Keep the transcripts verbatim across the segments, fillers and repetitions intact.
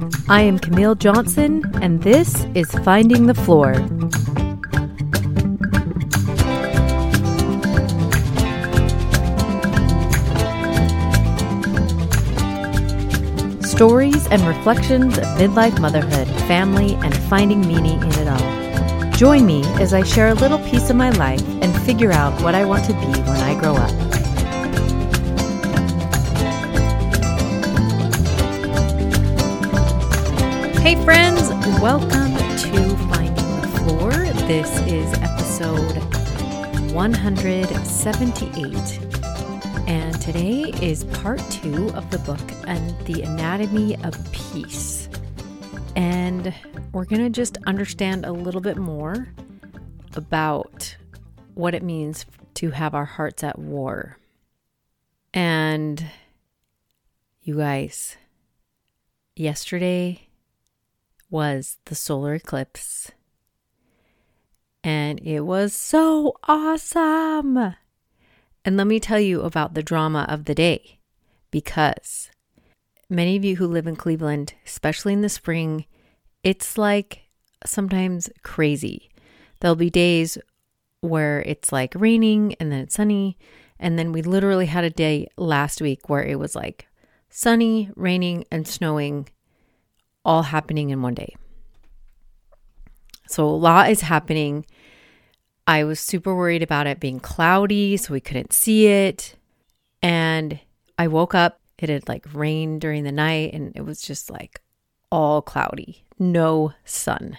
I am Camille Johnson, and this is Finding the Floor. Stories and reflections of midlife motherhood, family, and finding meaning in it all. Join me as I share a little piece of my life and figure out what I want to be when I grow up. Hey friends, welcome to Finding the Floor. This is episode one hundred seventy-eight. And today is part two of the book and the Anatomy of Peace. And we're going to just understand a little bit more about what it means to have our hearts at war. And you guys, yesterday was the solar eclipse. And it was so awesome. And let me tell you about the drama of the day, because many of you who live in Cleveland, especially in the spring, it's like sometimes crazy. There'll be days where it's like raining and then it's sunny. And then we literally had a day last week where it was like sunny, raining, and snowing all happening in one day. So a lot is happening. I was super worried about it being cloudy, so we couldn't see it. And I woke up, it had like rained during the night, and it was just like all cloudy, no sun.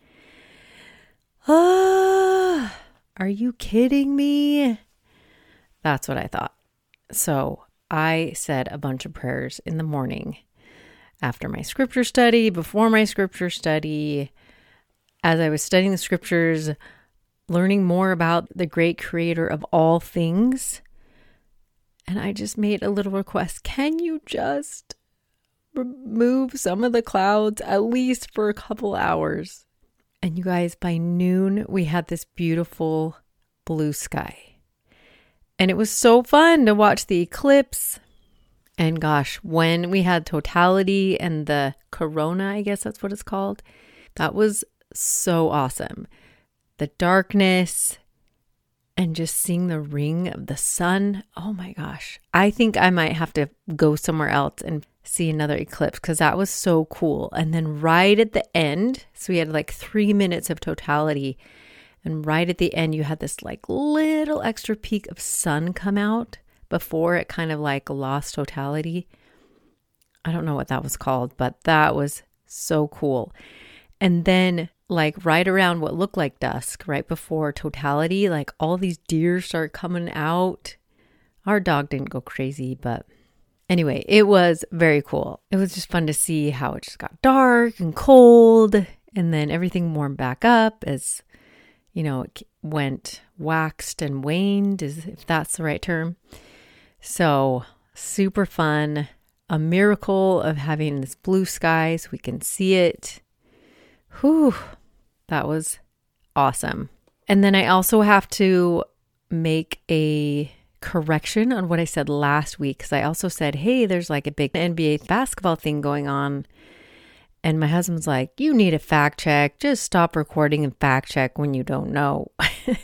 Ah, are you kidding me? That's what I thought. So I said a bunch of prayers in the morning after my scripture study, before my scripture study, as I was studying the scriptures, learning more about the great creator of all things. And I just made a little request. Can you just remove some of the clouds, at least for a couple hours? And you guys, by noon, we had this beautiful blue sky. And it was so fun to watch the eclipse. And gosh, when we had totality and the corona, I guess that's what it's called, that was so awesome. The darkness and just seeing the ring of the sun. Oh my gosh. I think I might have to go somewhere else and see another eclipse because that was so cool. And then right at the end, so we had like three minutes of totality. And right at the end, you had this like little extra peak of sun come out before it kind of like lost totality. I don't know what that was called, but that was so cool. And then like right around what looked like dusk, right before totality, like all these deer start coming out. Our dog didn't go crazy, but anyway, it was very cool. It was just fun to see how it just got dark and cold, and then everything warmed back up as, you know, it went waxed and waned, is if that's the right term. So super fun. A miracle of having this blue sky so we can see it. Whew. That was awesome. And then I also have to make a correction on what I said last week, because I also said, hey, there's like a big N B A basketball thing going on. And my husband's like, you need a fact check. Just stop recording and fact check when you don't know.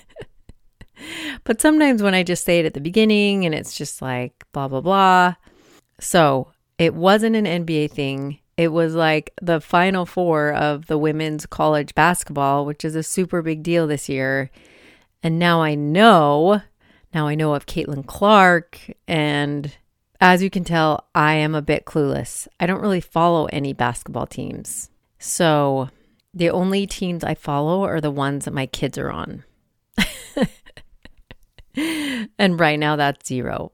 But sometimes when I just say it at the beginning and it's just like blah, blah, blah. So it wasn't an N B A thing. It was like the Final Four of the women's college basketball, which is a super big deal this year. And now I know, now I know of Caitlin Clark. And as you can tell, I am a bit clueless. I don't really follow any basketball teams. So the only teams I follow are the ones that my kids are on. And right now that's zero.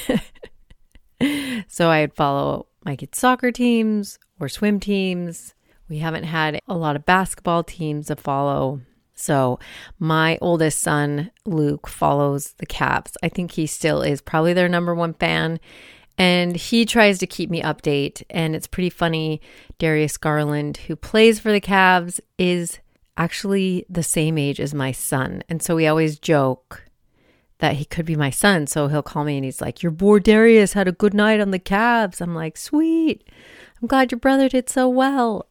So I'd follow my kids' soccer teams or swim teams. We haven't had a lot of basketball teams to follow. So my oldest son, Luke, follows the Cavs. I think he still is probably their number one fan. And he tries to keep me update. And it's pretty funny. Darius Garland, who plays for the Cavs, is actually the same age as my son. And so we always joke that he could be my son. So he'll call me and he's like, your boy Darius had a good night on the Cavs. I'm like, sweet. I'm glad your brother did so well.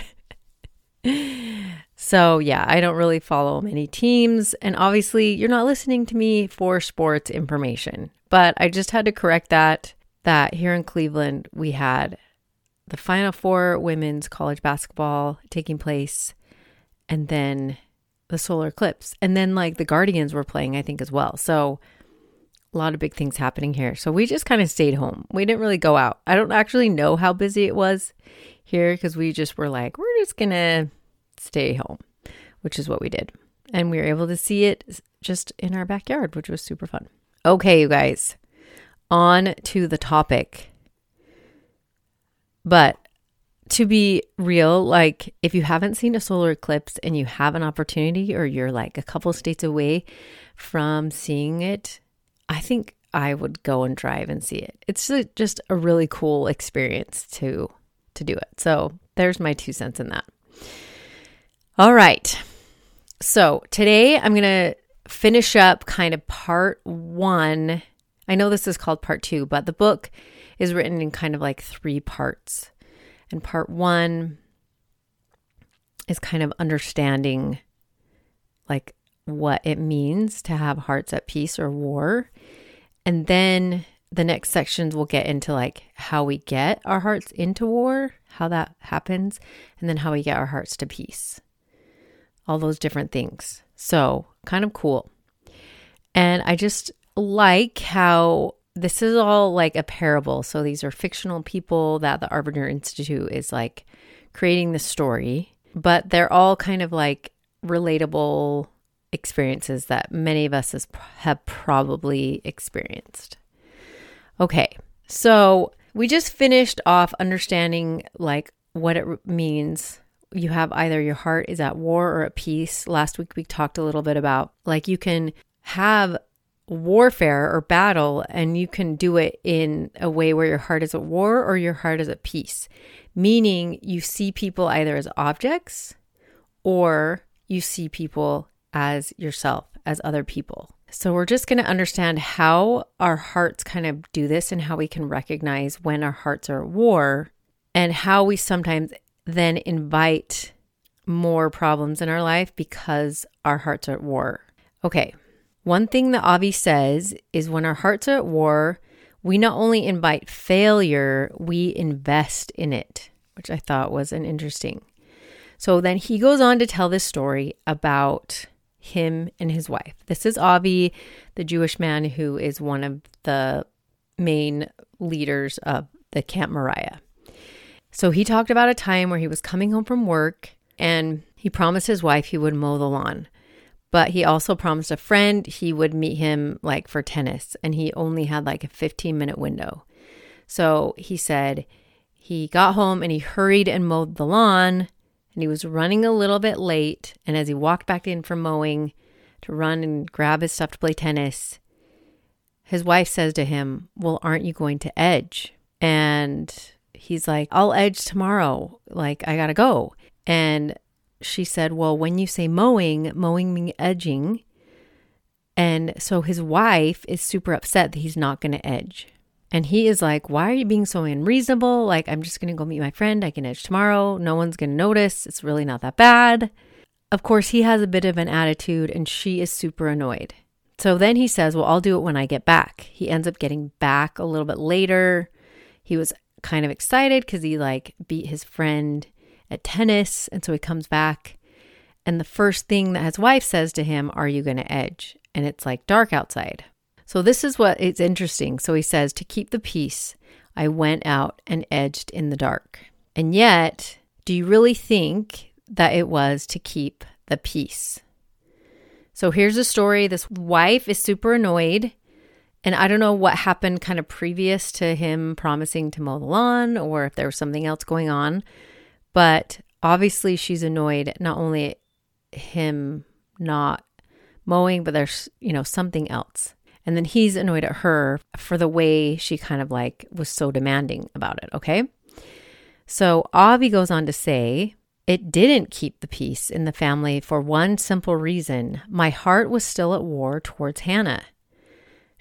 So yeah, I don't really follow many teams. And obviously you're not listening to me for sports information, but I just had to correct that, that here in Cleveland, we had the Final Four women's college basketball taking place, and then the solar eclipse. And then like the Guardians were playing, I think, as well. So a lot of big things happening here. So we just kind of stayed home. We didn't really go out. I don't actually know how busy it was here because we just were like, we're just going to stay home, which is what we did. And we were able to see it just in our backyard, which was super fun. Okay, you guys, on to the topic. But to be real, like if you haven't seen a solar eclipse and you have an opportunity, or you're like a couple states away from seeing it, I think I would go and drive and see it. It's just a really cool experience to to do it. So there's my two cents in that. All right. So today I'm going to finish up kind of part one. I know this is called part two, but the book is written in kind of like three parts. And part one is kind of understanding like what it means to have hearts at peace or war. And then the next sections will get into like how we get our hearts into war, how that happens, and then how we get our hearts to peace. All those different things. So kind of cool. And I just like how this is all like a parable. So these are fictional people that the Arbinger Institute is like creating the story, but they're all kind of like relatable experiences that many of us has, have probably experienced. Okay, so we just finished off understanding like what it means. You have either your heart is at war or at peace. Last week we talked a little bit about like you can have warfare or battle and you can do it in a way where your heart is at war or your heart is at peace. Meaning you see people either as objects or you see people as yourself, as other people. So we're just going to understand how our hearts kind of do this and how we can recognize when our hearts are at war and how we sometimes then invite more problems in our life because our hearts are at war. Okay, one thing that Avi says is when our hearts are at war, we not only invite failure, we invest in it, which I thought was an interesting. So then he goes on to tell this story about him and his wife. This is Avi, the Jewish man who is one of the main leaders of the Camp Moriah. So he talked about a time where he was coming home from work and he promised his wife he would mow the lawn. But he also promised a friend he would meet him like for tennis, and he only had like a fifteen minute window. So he said he got home and he hurried and mowed the lawn, and he was running a little bit late. And as he walked back in from mowing to run and grab his stuff to play tennis, his wife says to him, well, aren't you going to edge? And he's like, I'll edge tomorrow. Like, I gotta go. And she said, well, when you say mowing, mowing means edging. And so his wife is super upset that he's not going to edge. And he is like, why are you being so unreasonable? Like, I'm just going to go meet my friend. I can edge tomorrow. No one's going to notice. It's really not that bad. Of course, he has a bit of an attitude and she is super annoyed. So then he says, well, I'll do it when I get back. He ends up getting back a little bit later. He was kind of excited because he like beat his friend at tennis. And so he comes back and the first thing that his wife says to him, are you going to edge? And it's like dark outside. So this is what it's interesting. So he says, to keep the peace, I went out and edged in the dark. And yet, do you really think that it was to keep the peace? So here's the story. This wife is super annoyed. And I don't know what happened kind of previous to him promising to mow the lawn or if there was something else going on. But obviously she's annoyed, not only him not mowing, but there's, you know, something else. And then he's annoyed at her for the way she kind of like was so demanding about it. Okay. So Avi goes on to say, it didn't keep the peace in the family for one simple reason. My heart was still at war towards Hannah.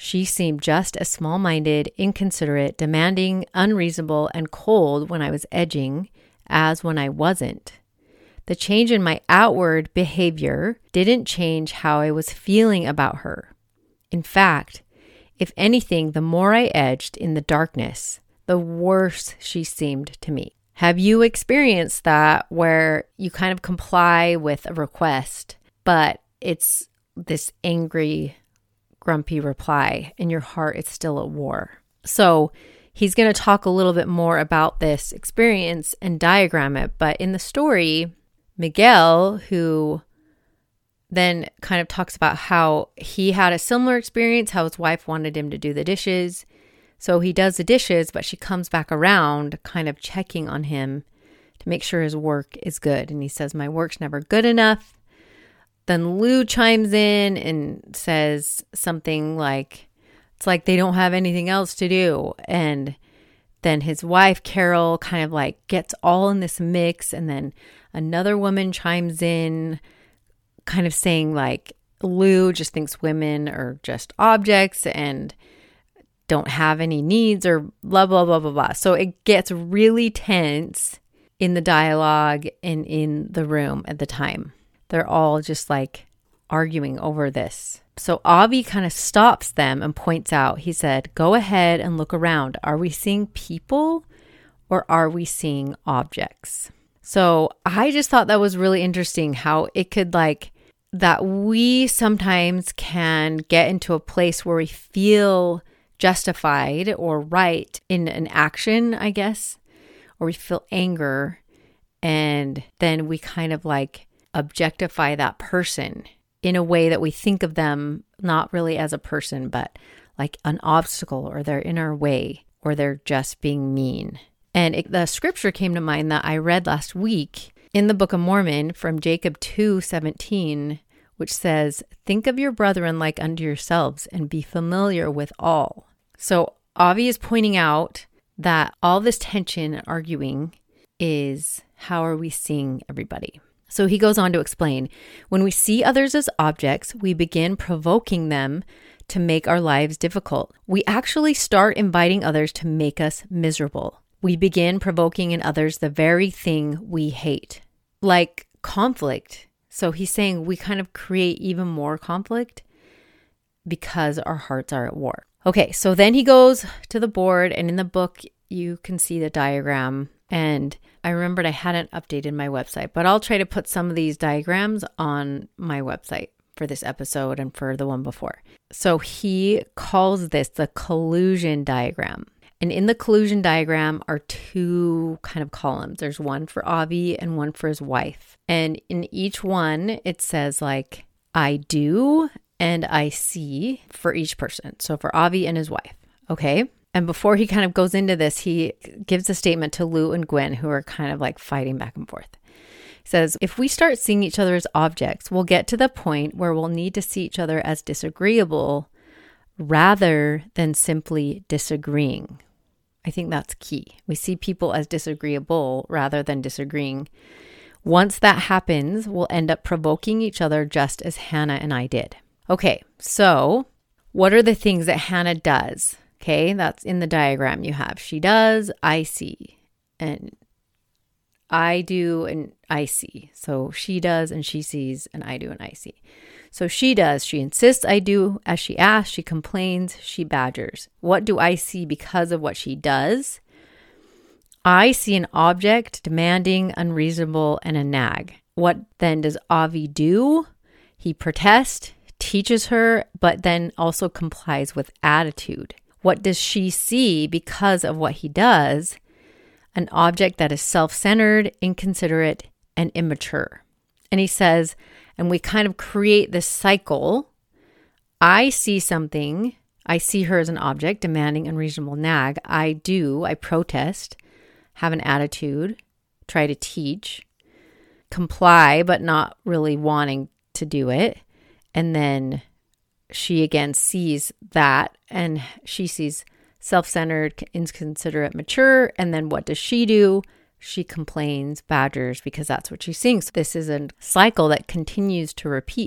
She seemed just as small-minded, inconsiderate, demanding, unreasonable, and cold when I was edging as when I wasn't. The change in my outward behavior didn't change how I was feeling about her. In fact, if anything, the more I edged in the darkness, the worse she seemed to me. Have you experienced that where you kind of comply with a request, but it's this angry, grumpy reply and your heart is still at war? So he's going to talk a little bit more about this experience and diagram it. But in the story, Miguel, who then kind of talks about how he had a similar experience, how his wife wanted him to do the dishes. So he does the dishes, but she comes back around kind of checking on him to make sure his work is good. And he says, my work's never good enough. Then Lou chimes in and says something like, it's like they don't have anything else to do. And then his wife, Carol, kind of like gets all in this mix. And then another woman chimes in, kind of saying like, Lou just thinks women are just objects and don't have any needs or blah, blah, blah, blah, blah. So it gets really tense in the dialogue and in the room at the time. They're all just like arguing over this. So Avi kind of stops them and points out, he said, go ahead and look around. Are we seeing people or are we seeing objects? So I just thought that was really interesting how it could like, that we sometimes can get into a place where we feel justified or right in an action, I guess, or we feel anger, and then we kind of like objectify that person in a way that we think of them not really as a person, but like an obstacle, or they're in our way, or they're just being mean. And it, the scripture came to mind that I read last week in the Book of Mormon from Jacob two seventeen, which says, think of your brethren like unto yourselves and be familiar with all. So Avi is pointing out that all this tension and arguing is how are we seeing everybody? So he goes on to explain, when we see others as objects, we begin provoking them to make our lives difficult. We actually start inviting others to make us miserable. We begin provoking in others the very thing we hate, like conflict. So he's saying we kind of create even more conflict because our hearts are at war. Okay, so then he goes to the board, and in the book, you can see the diagram. And I remembered I hadn't updated my website, but I'll try to put some of these diagrams on my website for this episode and for the one before. So he calls this the collusion diagram. And in the collusion diagram are two kind of columns. There's one for Avi and one for his wife. And in each one, it says like, I do and I see for each person. So for Avi and his wife. Okay. And before he kind of goes into this, he gives a statement to Lou and Gwen, who are kind of like fighting back and forth. He says, if we start seeing each other as objects, we'll get to the point where we'll need to see each other as disagreeable rather than simply disagreeing. I think that's key. We see people as disagreeable rather than disagreeing. Once that happens, we'll end up provoking each other just as Hannah and I did. Okay, so what are the things that Hannah does? Okay, that's in the diagram you have. She does, I see, and I do, and I see. So she does, and she sees, and I do, and I see. So she does, she insists I do as she asks, she complains, she badgers. What do I see because of what she does? I see an object, demanding, unreasonable, and a nag. What then does Avi do? He protests, teaches her, but then also complies with attitude. What does she see because of what he does? An object that is self-centered, inconsiderate, and immature. And he says, and we kind of create this cycle. I see something. I see her as an object, demanding, unreasonable, nag. I do. I protest, have an attitude, try to teach, comply, but not really wanting to do it. And then she again sees that, and she sees self-centered, inconsiderate, mature. And then what does she do? She complains, badgers, because that's what she's seeing. So this is a cycle that continues to repeat.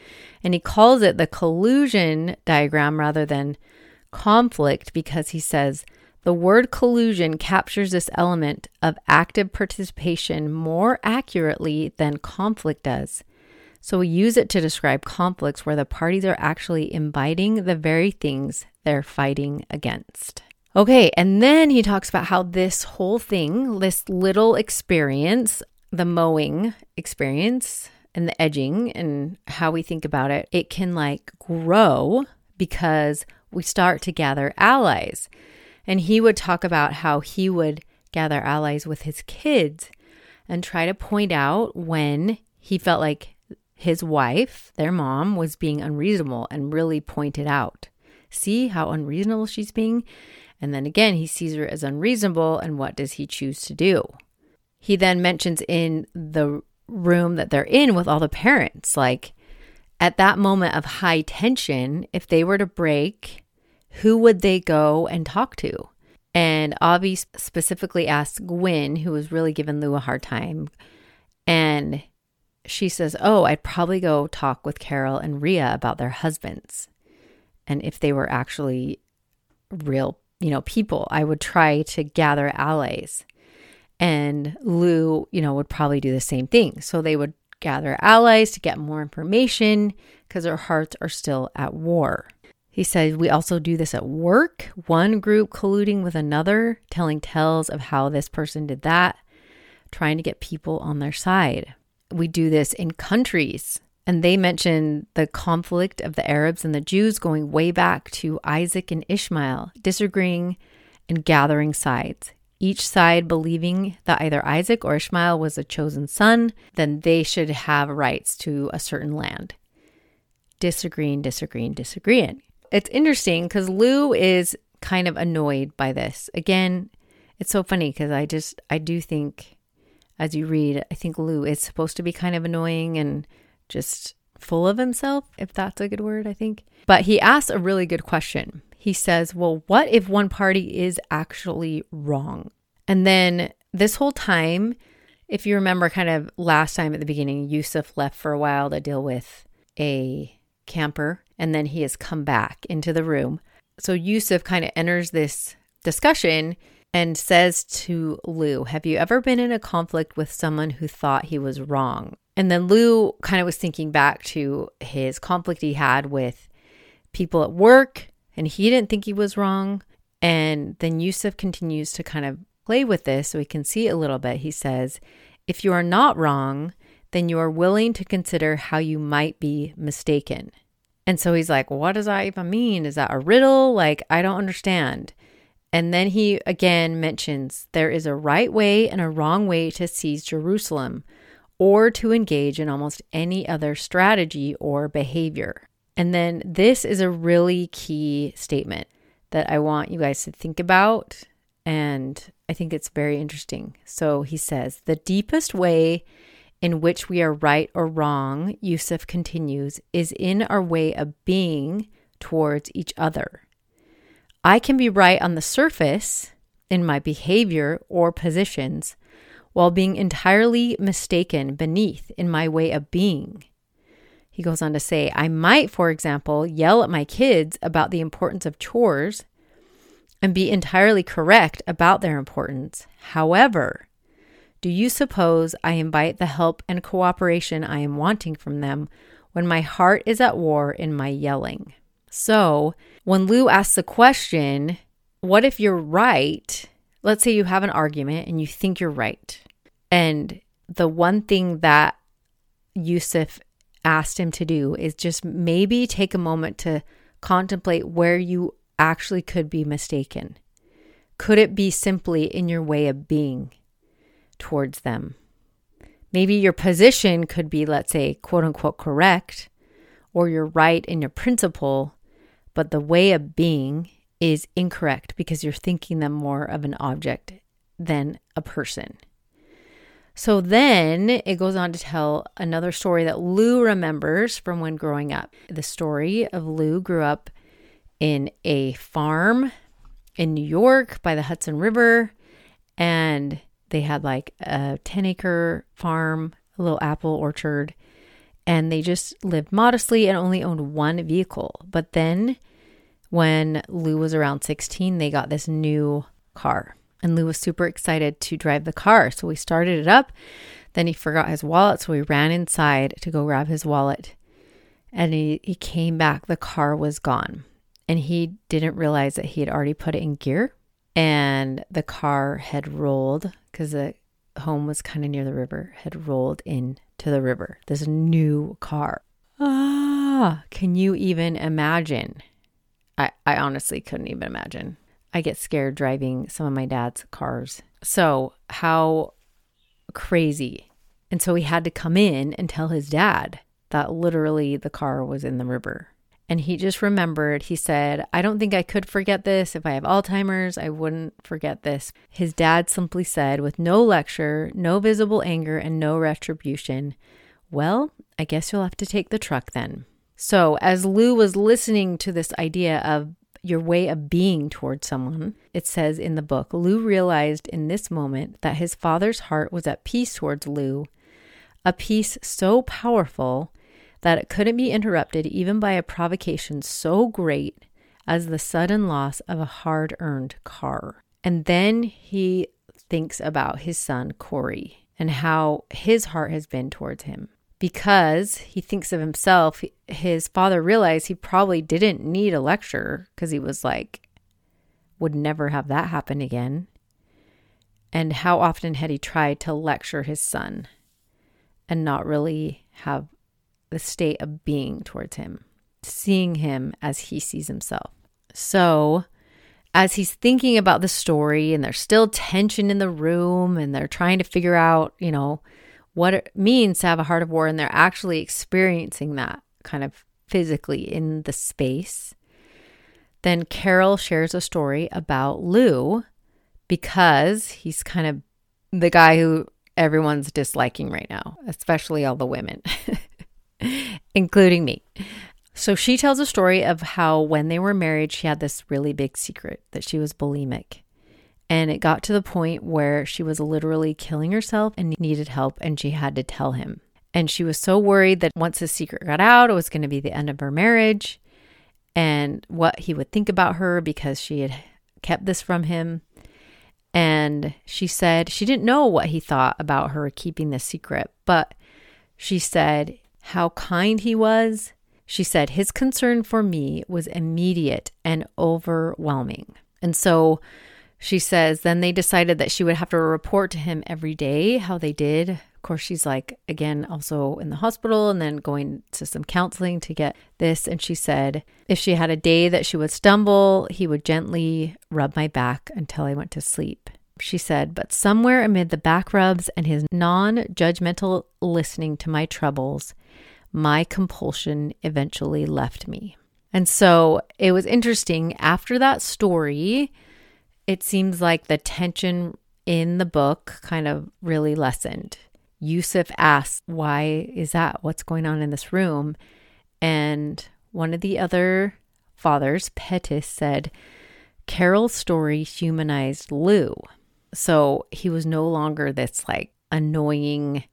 And he calls it the collusion diagram rather than conflict because he says the word collusion captures this element of active participation more accurately than conflict does. So we use it to describe conflicts where the parties are actually imbibing the very things they're fighting against. Okay, and then he talks about how this whole thing, this little experience, the mowing experience and the edging and how we think about it, it can like grow because we start to gather allies. And he would talk about how he would gather allies with his kids and try to point out when he felt like his wife, their mom, was being unreasonable and really point it out. See how unreasonable she's being? And then again, he sees her as unreasonable, and what does he choose to do? He then mentions in the room that they're in with all the parents, like at that moment of high tension, if they were to break, who would they go and talk to? And Avi specifically asks Gwen, who was really giving Lou a hard time, and she says, oh, I'd probably go talk with Carol and Rhea about their husbands. And if they were actually real, you know, people, I would try to gather allies. And Lou, you know, would probably do the same thing. So they would gather allies to get more information because their hearts are still at war. He said, we also do this at work, one group colluding with another, telling tales of how this person did that, trying to get people on their side. We do this in countries. And they mention the conflict of the Arabs and the Jews going way back to Isaac and Ishmael, disagreeing and gathering sides. Each side believing that either Isaac or Ishmael was a chosen son, then they should have rights to a certain land. Disagreeing, disagreeing, disagreeing. It's interesting because Lou is kind of annoyed by this. Again, it's so funny because I just, I do think as you read, I think Lou is supposed to be kind of annoying and just full of himself, if that's a good word, I think. But he asks a really good question. He says, well, what if one party is actually wrong? And then this whole time, if you remember kind of last time at the beginning, Yusuf left for a while to deal with a camper, and then he has come back into the room. So Yusuf kind of enters this discussion and says to Lou, have you ever been in a conflict with someone who thought he was wrong? And then Lou kind of was thinking back to his conflict he had with people at work, and he didn't think he was wrong. And then Yusuf continues to kind of play with this so we can see it a little bit. He says, if you are not wrong, then you are willing to consider how you might be mistaken. And so he's like, what does that even mean? Is that a riddle? Like, I don't understand. And then he again mentions there is a right way and a wrong way to seize Jerusalem or to engage in almost any other strategy or behavior. And then this is a really key statement that I want you guys to think about. And I think it's very interesting. So he says, the deepest way in which we are right or wrong, Yusuf continues, is in our way of being towards each other. I can be right on the surface in my behavior or positions while being entirely mistaken beneath in my way of being. He goes on to say, I might, for example, yell at my kids about the importance of chores and be entirely correct about their importance. However, do you suppose I invite the help and cooperation I am wanting from them when my heart is at war in my yelling? So when Lou asks the question, what if you're right? Let's say you have an argument and you think you're right. And the one thing that Yusuf asked him to do is just maybe take a moment to contemplate where you actually could be mistaken. Could it be simply in your way of being towards them? Maybe your position could be, let's say, quote unquote, correct, or you're right in your principle, but the way of being is incorrect because you're thinking them more of an object than a person. So then it goes on to tell another story that Lou remembers from when growing up. The story of Lou grew up in a farm in New York by the Hudson River, and they had like a ten acre farm, a little apple orchard, and they just lived modestly and only owned one vehicle. But then when Lou was around sixteen, they got this new car, and Lou was super excited to drive the car. So we started it up. Then he forgot his wallet, so we ran inside to go grab his wallet. And he, he came back, the car was gone. And he didn't realize that he had already put it in gear. And the car had rolled, because the home was kind of near the river, had rolled into the river. This new car. Ah, can you even imagine? I, I honestly couldn't even imagine. I get scared driving some of my dad's cars. So how crazy. And so he had to come in and tell his dad that literally the car was in the river. And he just remembered, he said, I don't think I could forget this. If I have Alzheimer's, I wouldn't forget this. His dad simply said, with no lecture, no visible anger, and no retribution, well, I guess you'll have to take the truck then. So as Lou was listening to this idea of your way of being towards someone, it says in the book, Lou realized in this moment that his father's heart was at peace towards Lou, a peace so powerful that it couldn't be interrupted even by a provocation so great as the sudden loss of a hard-earned car. And then he thinks about his son, Corey, and how his heart has been towards him. Because he thinks of himself, his father realized he probably didn't need a lecture, because he was like, would never have that happen again. And how often had he tried to lecture his son and not really have the state of being towards him, seeing him as he sees himself. So as he's thinking about the story, and there's still tension in the room, and they're trying to figure out, you know, what it means to have a heart of war, and they're actually experiencing that kind of physically in the space, then Carol shares a story about Lou, because he's kind of the guy who everyone's disliking right now, especially all the women, including me. So she tells a story of how when they were married, she had this really big secret that she was bulimic. And it got to the point where she was literally killing herself and needed help, and she had to tell him. And she was so worried that once the secret got out, it was going to be the end of her marriage and what he would think about her because she had kept this from him. And she said she didn't know what he thought about her keeping this secret, but she said how kind he was. She said his concern for me was immediate and overwhelming. And so she says then they decided that she would have to report to him every day how they did. Of course, she's like, again, also in the hospital and then going to some counseling to get this. And she said if she had a day that she would stumble, he would gently rub my back until I went to sleep. She said, but somewhere amid the back rubs and his non-judgmental listening to my troubles, my compulsion eventually left me. And so it was interesting. After that story, it seems like the tension in the book kind of really lessened. Yusuf asked, why is that? What's going on in this room? And one of the other fathers, Pettis, said, Carol's story humanized Lou. So he was no longer this like annoying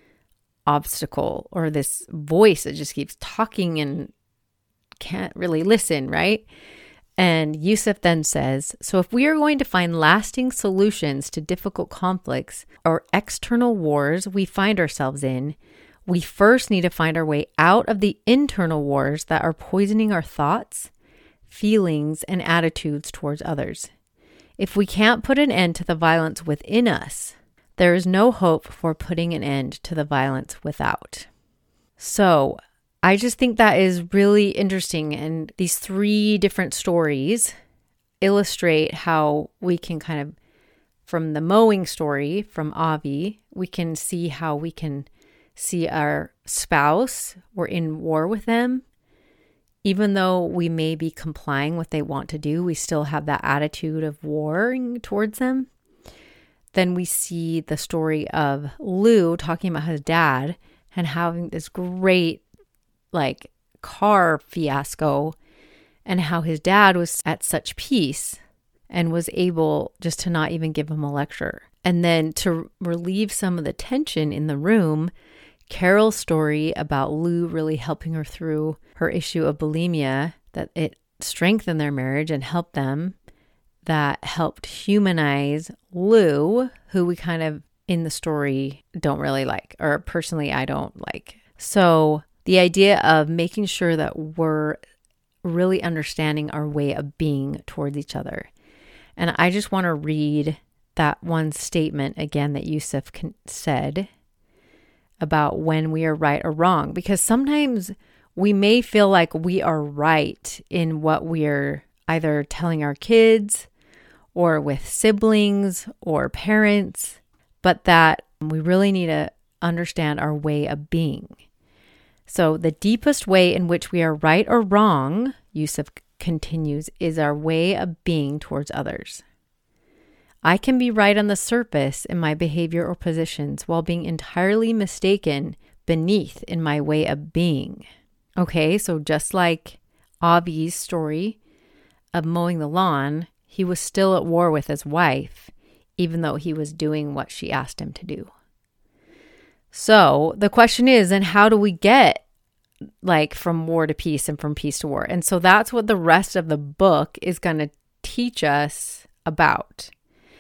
obstacle or this voice that just keeps talking and can't really listen, right? And Yusuf then says, so if we are going to find lasting solutions to difficult conflicts or external wars we find ourselves in, we first need to find our way out of the internal wars that are poisoning our thoughts, feelings, and attitudes towards others. If we can't put an end to the violence within us, there is no hope for putting an end to the violence without. So I just think that is really interesting. And these three different stories illustrate how we can kind of, from the mowing story from Avi, we can see how we can see our spouse, we're in war with them. Even though we may be complying what they want to do, we still have that attitude of warring towards them. Then we see the story of Lou talking about his dad and having this great like car fiasco and how his dad was at such peace and was able just to not even give him a lecture. And then to relieve some of the tension in the room, Carol's story about Lou really helping her through her issue of bulimia, that it strengthened their marriage and helped them, that helped humanize Lou, who we kind of in the story don't really like, or personally I don't like. So the idea of making sure that we're really understanding our way of being towards each other. And I just want to read that one statement again that Yusuf said about when we are right or wrong, because sometimes we may feel like we are right in what we're either telling our kids or with siblings or parents, but that we really need to understand our way of being. So the deepest way in which we are right or wrong, Yusuf continues, is our way of being towards others. I can be right on the surface in my behavior or positions while being entirely mistaken beneath in my way of being. Okay, so just like Avi's story of mowing the lawn, he was still at war with his wife, even though he was doing what she asked him to do. So the question is, and how do we get like from war to peace and from peace to war? And so that's what the rest of the book is going to teach us about.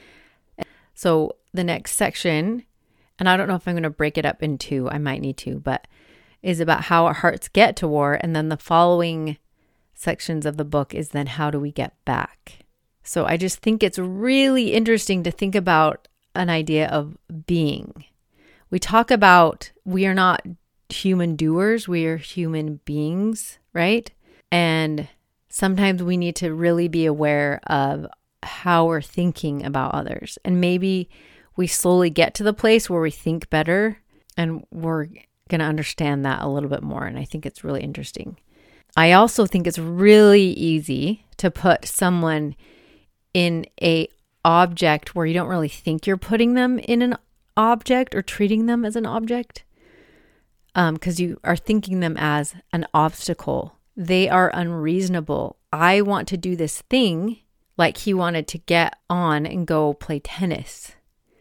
So the next section, and I don't know if I'm going to break it up in two, I might need to, but is about how our hearts get to war. And then the following sections of the book is then how do we get back? So I just think it's really interesting to think about an idea of being. We talk about we are not human doers, we are human beings, right? And sometimes we need to really be aware of how we're thinking about others. And maybe we slowly get to the place where we think better and we're going to understand that a little bit more. And I think it's really interesting. I also think it's really easy to put someone in a object where you don't really think you're putting them in an object or treating them as an object, um, because you are thinking them as an obstacle. They are unreasonable. I want to do this thing, like he wanted to get on and go play tennis,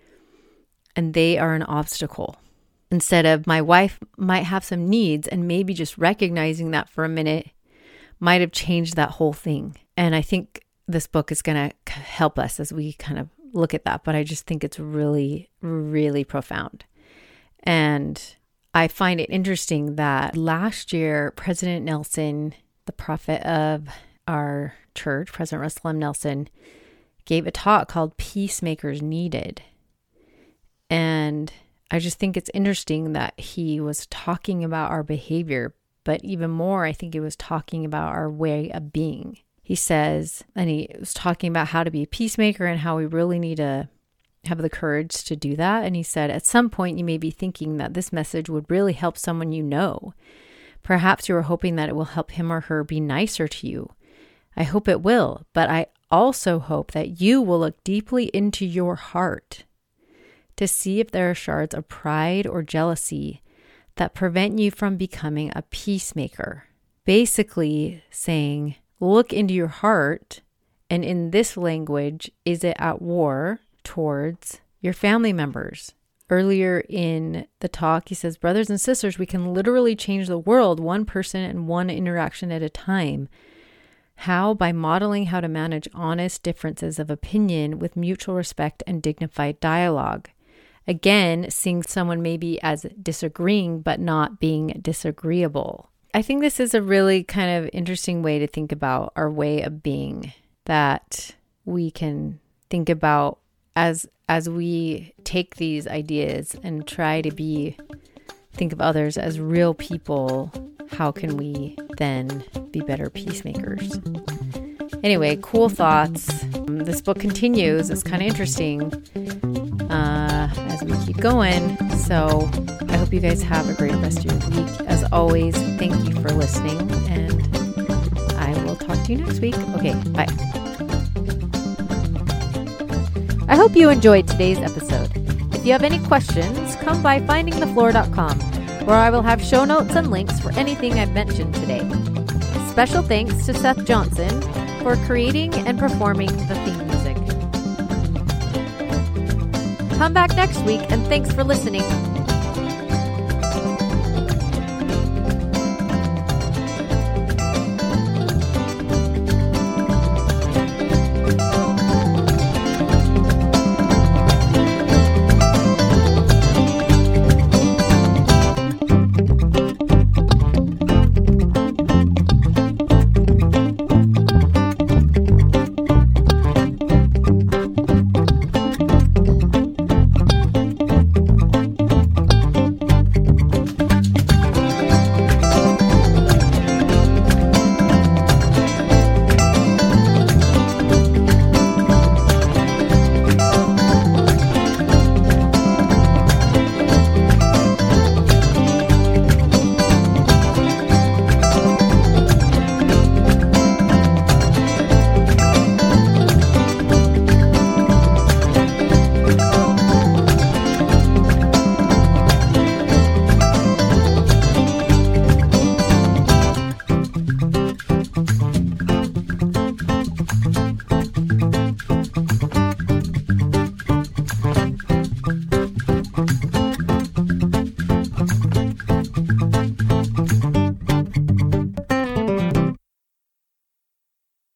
and they are an obstacle. Instead of my wife might have some needs, and maybe just recognizing that for a minute might have changed that whole thing. And I think this book is going to help us as we kind of look at that, but I just think it's really, really profound. And I find it interesting that last year, President Nelson, the prophet of our church, President Russell M. Nelson, gave a talk called Peacemakers Needed. And I just think it's interesting that he was talking about our behavior, but even more, I think he was talking about our way of being. He says, and he was talking about how to be a peacemaker and how we really need to have the courage to do that. And he said, at some point you may be thinking that this message would really help someone you know. Perhaps you are hoping that it will help him or her be nicer to you. I hope it will, but I also hope that you will look deeply into your heart to see if there are shards of pride or jealousy that prevent you from becoming a peacemaker. Basically saying, look into your heart, and in this language, is it at war towards your family members? Earlier in the talk, he says, brothers and sisters, we can literally change the world one person and one interaction at a time. How? By modeling how to manage honest differences of opinion with mutual respect and dignified dialogue. Again, seeing someone maybe as disagreeing, but not being disagreeable. I think this is a really kind of interesting way to think about our way of being, that we can think about as as we take these ideas and try to be, think of others as real people, how can we then be better peacemakers? Anyway, cool thoughts. Um, this book continues. It's kind of interesting uh, as we keep going. So I hope you guys have a great rest of your week. As always, thank you for listening, and I will talk to you next week. Okay, bye. I hope you enjoyed today's episode. If you have any questions, come by finding the floor dot com, where I will have show notes and links for anything I've mentioned today. Special thanks to Seth Johnson for creating and performing the theme music. Come back next week, and thanks for listening.